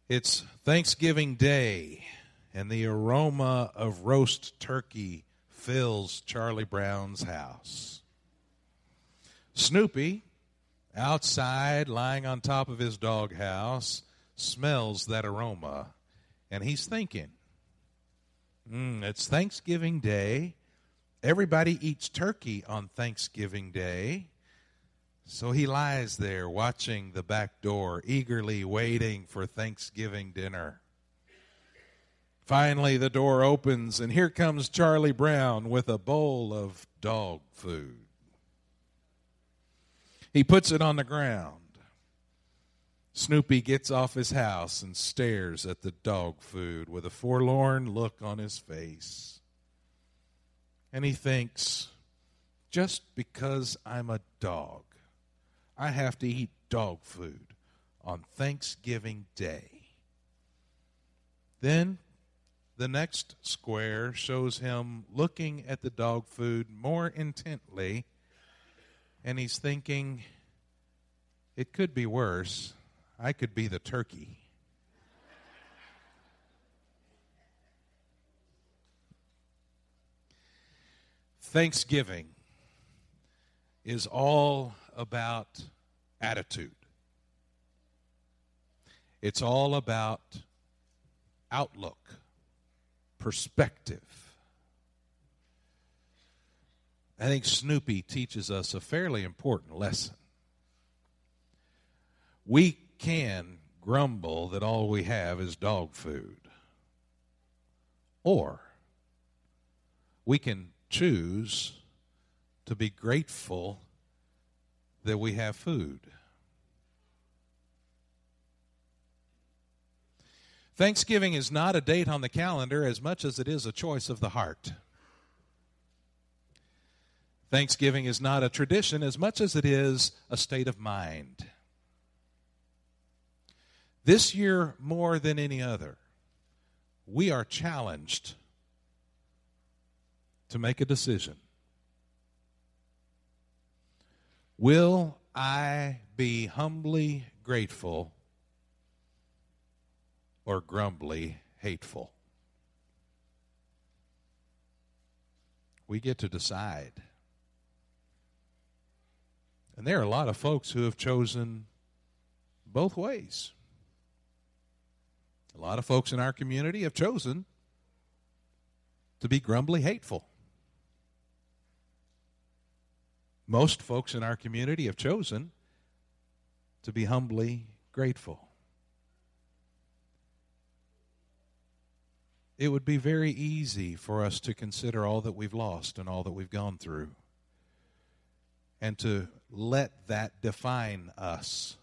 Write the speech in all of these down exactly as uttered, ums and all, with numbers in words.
It's Thanksgiving Day, and the aroma of roast turkey fills Charlie Brown's house. Snoopy, outside, lying on top of his doghouse, smells that aroma, and he's thinking, mm, it's Thanksgiving Day. Everybody eats turkey on Thanksgiving Day. So he lies there watching the back door, eagerly waiting for Thanksgiving dinner. Finally, the door opens, and here comes Charlie Brown with a bowl of dog food. He puts it on the ground. Snoopy gets off his house and stares at the dog food with a forlorn look on his face. And he thinks, just because I'm a dog, I have to eat dog food on Thanksgiving Day. Then the next square shows him looking at the dog food more intently, and he's thinking, it could be worse. I could be the turkey. Thanksgiving is all about attitude. It's all about outlook, perspective. I think Snoopy teaches us a fairly important lesson. We can grumble that all we have is dog food. Or we can choose to be grateful that we have food. Thanksgiving is not a date on the calendar as much as it is a choice of the heart. Thanksgiving is not a tradition as much as it is a state of mind. This year, more than any other, we are challenged to make a decision. Will I be humbly grateful or grumbly hateful? We get to decide. And there are a lot of folks who have chosen both ways. A lot of folks in our community have chosen to be grumbly hateful. Most folks in our community have chosen to be humbly grateful. It would be very easy for us to consider all that we've lost and all that we've gone through, and to let that define us.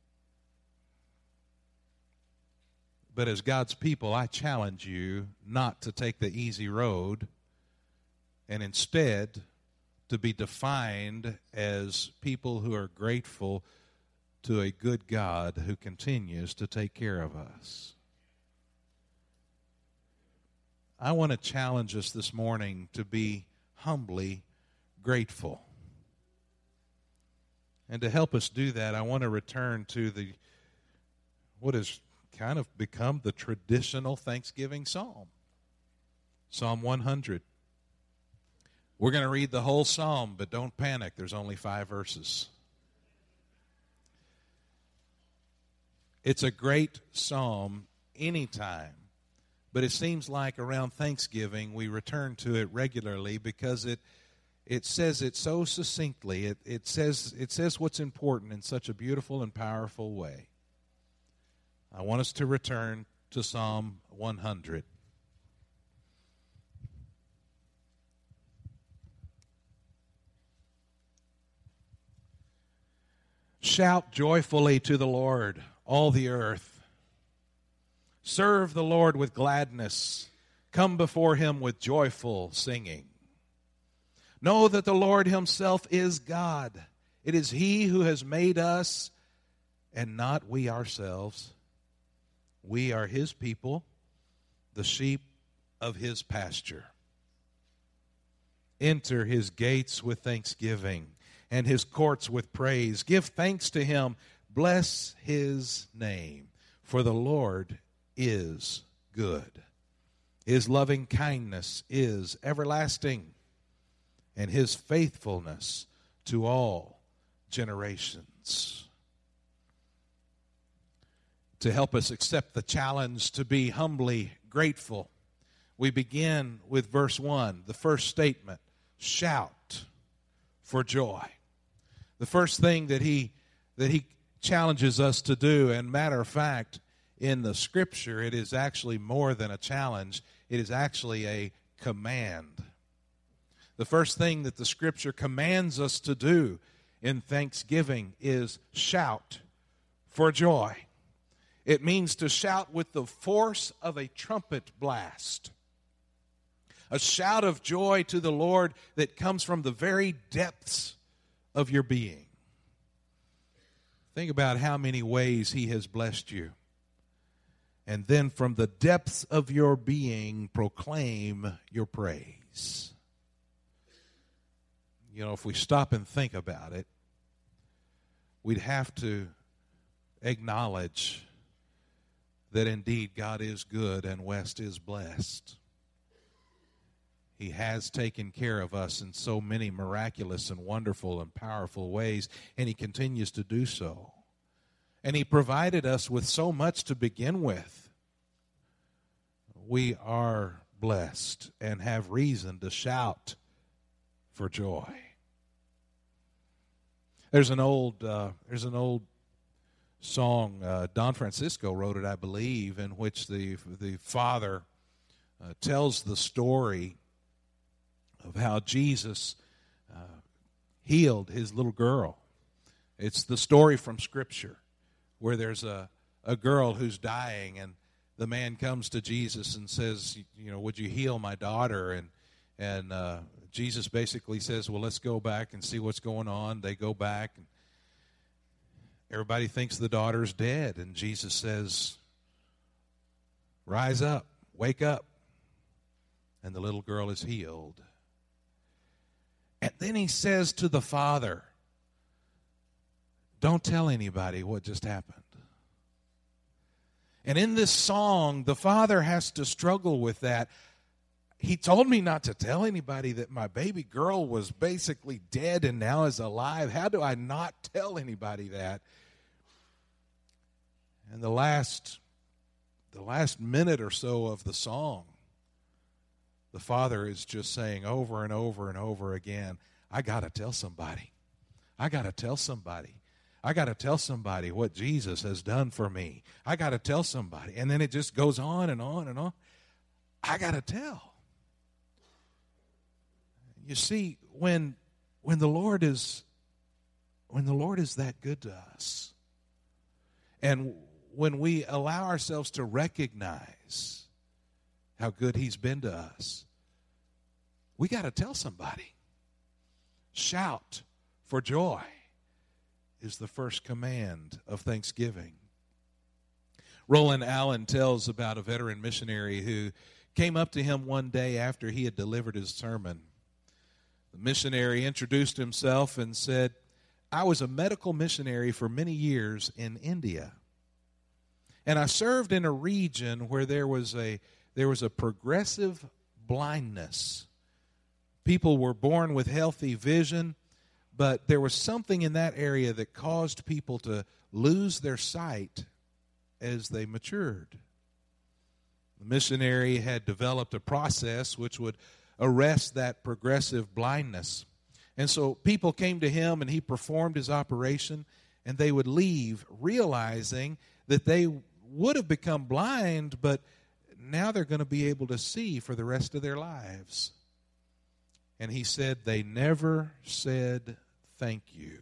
But as God's people, I challenge you not to take the easy road, and instead to be defined as people who are grateful to a good God who continues to take care of us. I want to challenge us this morning to be humbly grateful. And to help us do that, I want to return to the what has kind of become the traditional Thanksgiving psalm, Psalm one hundred. We're going to read the whole psalm, but don't panic. There's only five verses. It's a great psalm anytime, but it seems like around Thanksgiving we return to it regularly because it it says it so succinctly. It it says it says what's important in such a beautiful and powerful way. I want us to return to Psalm one hundred. Shout joyfully to the Lord, all the earth. Serve the Lord with gladness. Come before him with joyful singing. Know that the Lord himself is God. It is he who has made us and not we ourselves. We are his people, the sheep of his pasture. Enter his gates with thanksgiving and his courts with praise. Give thanks to him. Bless his name. For the Lord is good. His loving kindness is everlasting, and his faithfulness to all generations. To help us accept the challenge to be humbly grateful, we begin with verse one, the first statement, shout for joy. The first thing that he that he challenges us to do, and matter of fact, in the Scripture, it is actually more than a challenge. It is actually a command. The first thing that the Scripture commands us to do in thanksgiving is shout for joy. It means to shout with the force of a trumpet blast. A shout of joy to the Lord that comes from the very depths of your being. Think about how many ways he has blessed you. And then from the depths of your being, proclaim your praise. You know, if we stop and think about it, we'd have to acknowledge that indeed God is good and West is blessed. He has taken care of us in so many miraculous and wonderful and powerful ways, and he continues to do so. And he provided us with so much to begin with. We are blessed and have reason to shout for joy. There's an old, uh, there's an old song. Uh, Don Francisco wrote it, I believe, in which the the father uh, tells the story of how Jesus uh, healed his little girl. It's the story from Scripture where there's a, a girl who's dying, and the man comes to Jesus and says, you know, would you heal my daughter? And and uh, Jesus basically says, well, let's go back and see what's going on. They go back, and everybody thinks the daughter's dead, and Jesus says, rise up, wake up. And the little girl is healed. And then he says to the father, don't tell anybody what just happened. And in this song, the father has to struggle with that. He told me not to tell anybody that my baby girl was basically dead and now is alive. How do I not tell anybody that? And the last, the last minute or so of the song, the father is just saying over and over and over again, I got to tell somebody. I got to tell somebody. I got to tell somebody what Jesus has done for me. I got to tell somebody. And then it just goes on and on and on. I got to tell. You see, when when the Lord is when the Lord is that good to us, and when we allow ourselves to recognize how good he's been to us, we got to tell somebody. Shout for joy is the first command of thanksgiving. Roland Allen tells about a veteran missionary who came up to him one day after he had delivered his sermon. The missionary introduced himself and said, I was a medical missionary for many years in India. And I served in a region where there was a there was a progressive blindness. People were born with healthy vision, but there was something in that area that caused people to lose their sight as they matured. The missionary had developed a process which would arrest that progressive blindness. And so people came to him and he performed his operation, and they would leave realizing that they would have become blind, but now they're going to be able to see for the rest of their lives. And he said they never said thank you,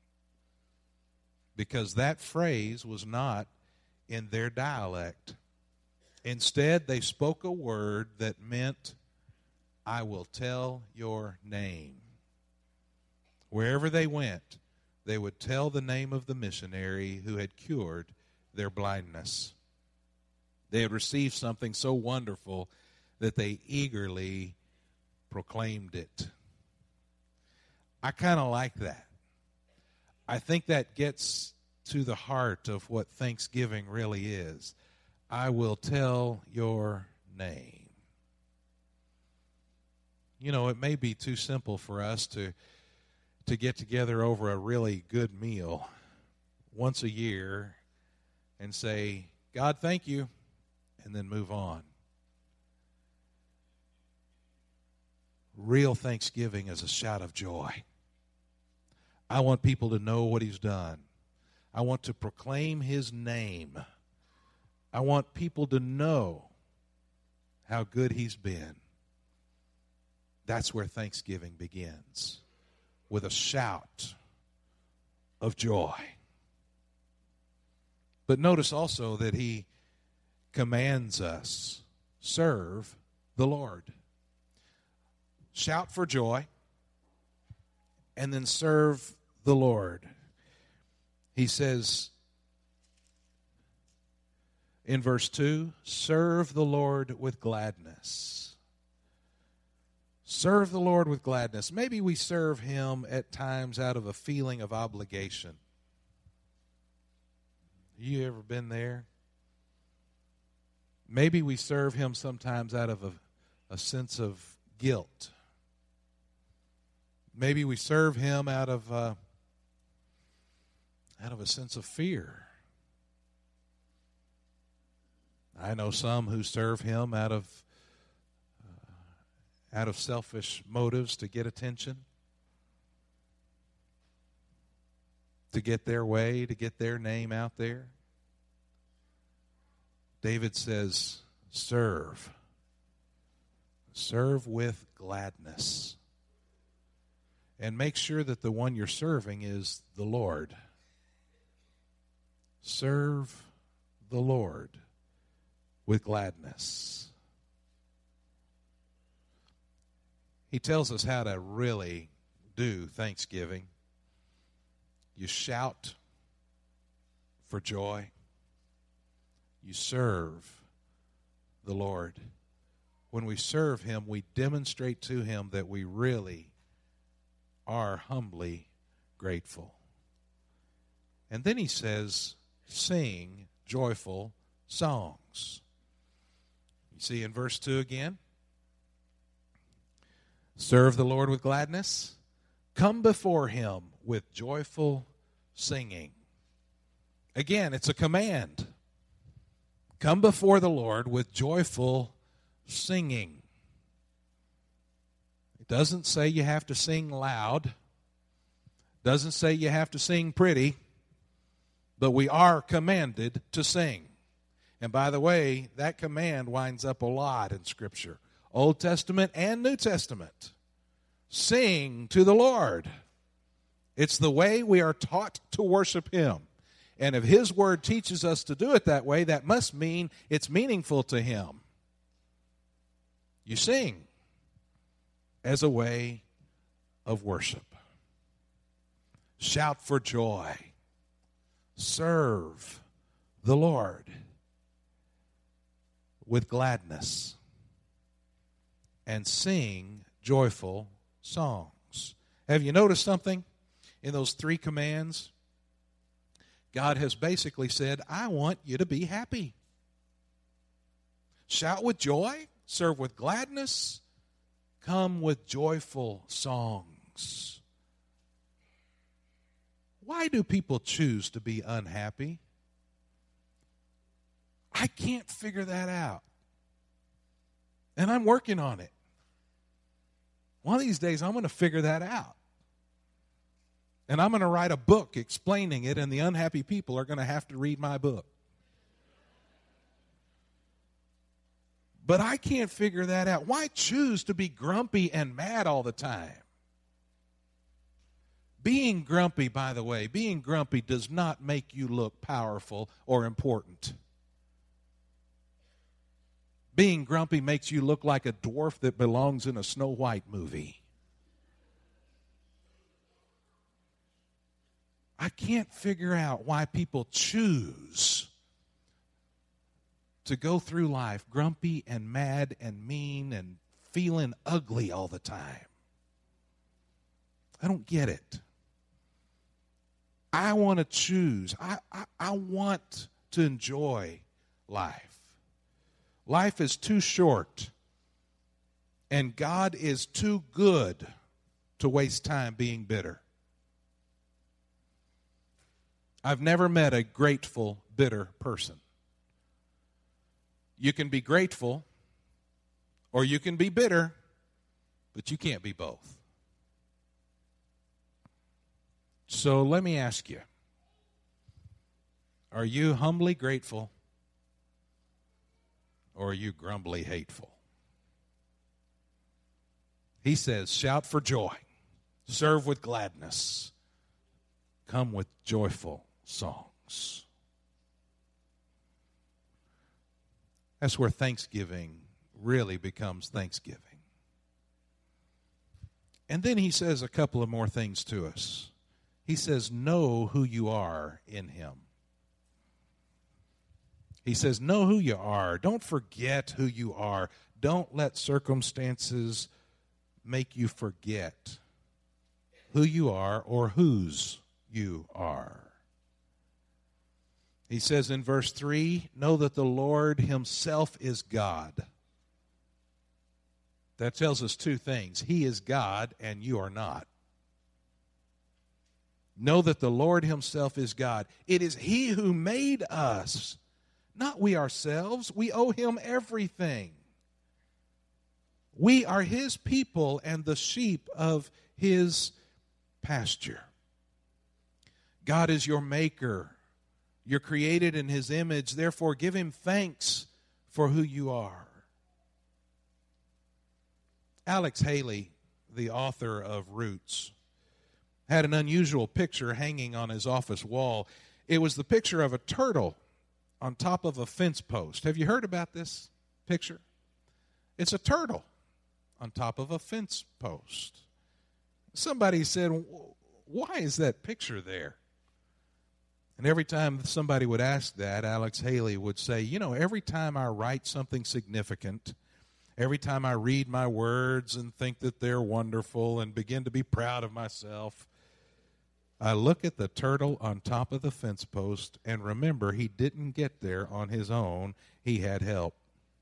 because that phrase was not in their dialect. Instead, they spoke a word that meant, I will tell your name. Wherever they went, they would tell the name of the missionary who had cured their blindness. They had received something so wonderful that they eagerly proclaimed it. I kind of like that. I think that gets to the heart of what Thanksgiving really is. I will tell your name. You know, it may be too simple for us to to get together over a really good meal once a year and say, God, thank you, and then move on. Real Thanksgiving is a shout of joy. I want people to know what he's done. I want to proclaim his name. I want people to know how good he's been. That's where Thanksgiving begins, with a shout of joy. But notice also that he commands us, serve the Lord. Shout for joy, and then serve the Lord. He says in verse two, serve the Lord with gladness. Serve the Lord with gladness. Maybe we serve him at times out of a feeling of obligation. You ever been there? Maybe we serve him sometimes out of a, a sense of guilt. Maybe we serve him out of uh, out of a sense of fear. I know some who serve him out of uh, out of selfish motives to get attention, to get their way, to get their name out there. David says, serve. Serve with gladness. And make sure that the one you're serving is the Lord. Serve the Lord with gladness. He tells us how to really do Thanksgiving. You shout for joy. You serve the Lord. When we serve him, we demonstrate to him that we really are humbly grateful. And then he says, sing joyful songs. You see in verse two again, serve the Lord with gladness. Come before him with joyful singing. Again, it's a command. Come before the Lord with joyful singing. It doesn't say you have to sing loud. Doesn't say you have to sing pretty. But we are commanded to sing. And by the way, that command winds up a lot in Scripture. Old Testament and New Testament. Sing to the Lord. It's the way we are taught to worship him. And if his word teaches us to do it that way, that must mean it's meaningful to him. You sing as a way of worship. Shout for joy. Serve the Lord with gladness. And sing joyful songs. Have you noticed something in those three commands? God has basically said, I want you to be happy. Shout with joy, serve with gladness, come with joyful songs. Why do people choose to be unhappy? I can't figure that out. And I'm working on it. One of these days, I'm going to figure that out. And I'm going to write a book explaining it, and the unhappy people are going to have to read my book. But I can't figure that out. Why choose to be grumpy and mad all the time? Being grumpy, by the way, being grumpy does not make you look powerful or important. Being grumpy makes you look like a dwarf that belongs in a Snow White movie. I can't figure out why people choose to go through life grumpy and mad and mean and feeling ugly all the time. I don't get it. I want to choose. I, I, I want to enjoy life. Life is too short, and God is too good to waste time being bitter. I've never met a grateful, bitter person. You can be grateful or you can be bitter, but you can't be both. So let me ask you, are you humbly grateful or are you grumbly hateful? He says, shout for joy, serve with gladness, come with joyful songs. That's where Thanksgiving really becomes Thanksgiving. And then he says a couple of more things to us. He says, know who you are in him. He says, know who you are. Don't forget who you are. Don't let circumstances make you forget who you are or whose you are. He says in verse three, know that the Lord himself is God. That tells us two things. He is God and you are not. Know that the Lord himself is God. It is he who made us, not we ourselves. We owe him everything. We are his people and the sheep of his pasture. God is your maker. You're created in his image. Therefore, give him thanks for who you are. Alex Haley, the author of Roots, had an unusual picture hanging on his office wall. It was the picture of a turtle on top of a fence post. Have you heard about this picture? It's a turtle on top of a fence post. Somebody said, why is that picture there? And every time somebody would ask that, Alex Haley would say, you know, every time I write something significant, every time I read my words and think that they're wonderful and begin to be proud of myself, I look at the turtle on top of the fence post and remember he didn't get there on his own. He had help.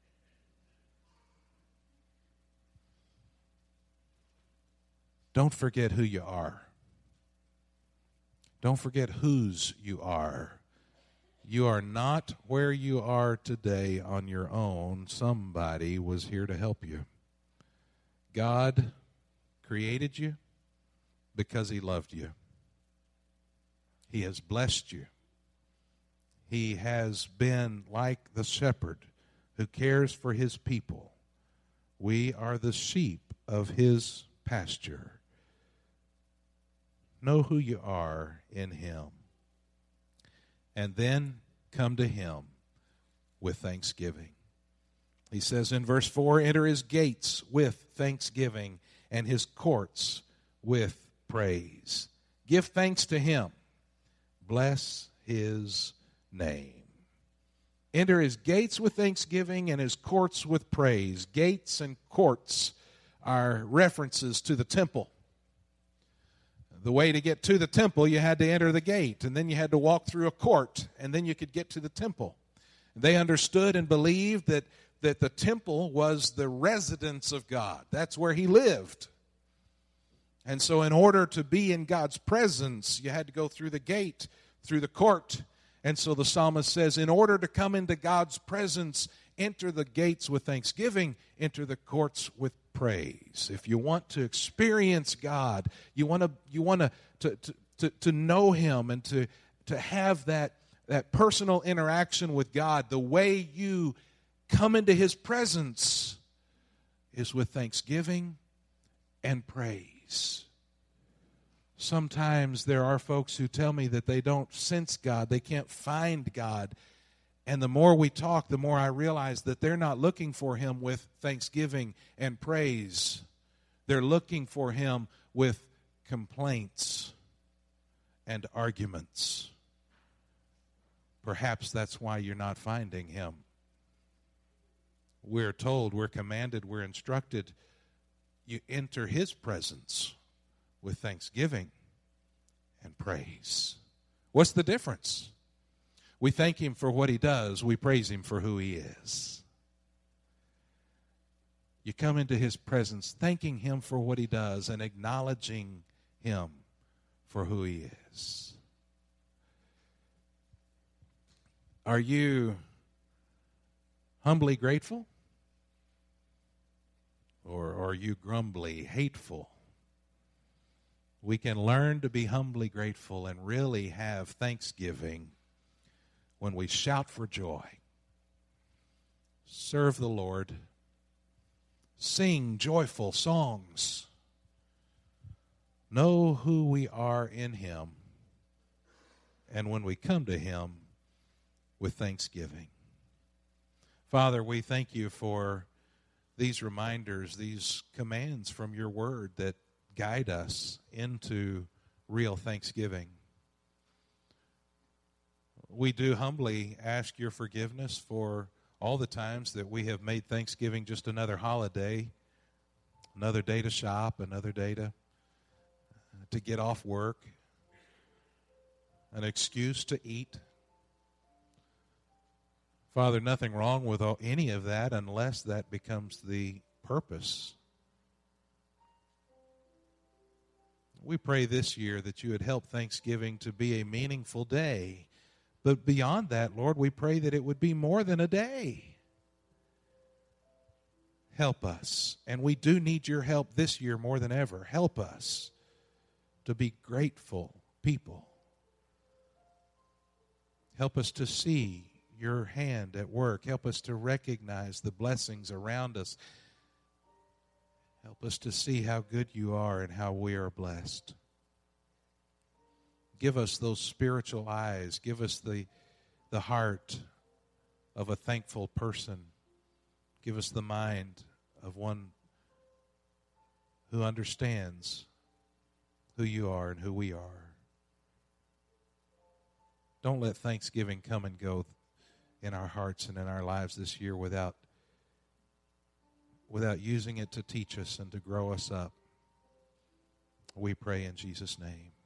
Don't forget who you are. Don't forget whose you are. You are not where you are today on your own. Somebody was here to help you. God created you because he loved you. He has blessed you. He has been like the shepherd who cares for his people. We are the sheep of his pasture. Know who you are in him. And then come to him with thanksgiving. He says in verse four, enter his gates with thanksgiving and his courts with praise. Give thanks to him. Bless his name. Enter his gates with thanksgiving and his courts with praise. Gates and courts are references to the temple. The way to get to the temple, you had to enter the gate, and then you had to walk through a court, and then you could get to the temple. They understood and believed that, that the temple was the residence of God. That's where he lived. And so in order to be in God's presence, you had to go through the gate, through the court. And so the psalmist says, in order to come into God's presence, enter the gates with thanksgiving, enter the courts with praise. If you want to experience God, you want to you want to to to, to know him and to to have that that personal interaction with God, the way you come into his presence is with thanksgiving and praise. Sometimes there are folks who tell me that they don't sense God, they can't find God. And the more we talk, the more I realize that they're not looking for him with thanksgiving and praise. They're looking for him with complaints and arguments. Perhaps that's why you're not finding him. We're told, we're commanded, we're instructed, you enter his presence with thanksgiving and praise. What's the difference? We thank Him for what He does. We praise Him for who He is. You come into His presence thanking Him for what He does and acknowledging Him for who He is. Are you humbly grateful? Or are you grumbly, hateful? We can learn to be humbly grateful and really have thanksgiving when we shout for joy. Serve the Lord. Sing joyful songs. Know who we are in Him. And when we come to Him with thanksgiving. Father, we thank You for these reminders, these commands from Your word that guide us into real thanksgiving. We do humbly ask Your forgiveness for all the times that we have made Thanksgiving just another holiday, another day to shop, another day to, to get off work, an excuse to eat. Father, nothing wrong with all, any of that unless that becomes the purpose. We pray this year that You would help Thanksgiving to be a meaningful day. But beyond that, Lord, we pray that it would be more than a day. Help us. And we do need Your help this year more than ever. Help us to be grateful people. Help us to see Your hand at work. Help us to recognize the blessings around us. Help us to see how good You are and how we are blessed. Give us those spiritual eyes. Give us the, the heart of a thankful person. Give us the mind of one who understands who You are and who we are. Don't let Thanksgiving come and go in our hearts and in our lives this year without, without using it to teach us and to grow us up. We pray in Jesus' name.